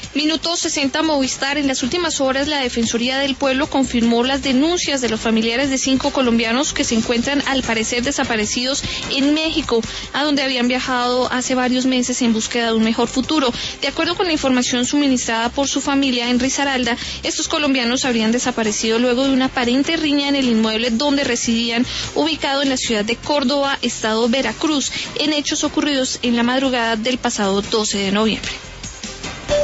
Minuto 60 Movistar. En las últimas horas, la Defensoría del Pueblo confirmó las denuncias de los familiares de 5 colombianos que se encuentran al parecer desaparecidos en México, a donde habían viajado hace varios meses en búsqueda de un mejor futuro. De acuerdo con la información suministrada por su familia en Risaralda, estos colombianos habrían desaparecido luego de una aparente riña en el inmueble donde residían, ubicado en la ciudad de Córdoba, estado Veracruz, en hechos ocurridos en la madrugada del pasado 12 de noviembre.